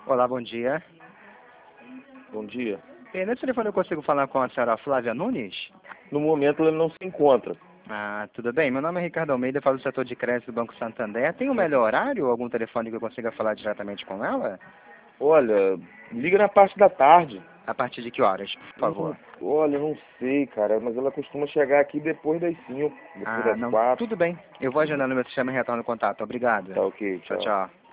Olá, bom dia. Bom dia. Nesse telefone eu consigo falar com a senhora Flávia Nunes? No momento ele não se encontra. Ah, tudo bem. Meu nome é Ricardo Almeida, falo do setor de crédito do Banco Santander. Tem um melhor horário ou algum telefone que eu consiga falar diretamente com ela? Olha, liga na parte da tarde. A partir de que horas, por favor? Olha, não sei, cara, mas ela costuma chegar aqui depois das 5, depois Ah, das não. 4. Tudo bem. Eu vou agendar no meu sistema e retorno o contato. Obrigado. Tá ok, Tchau, tchau. tchau.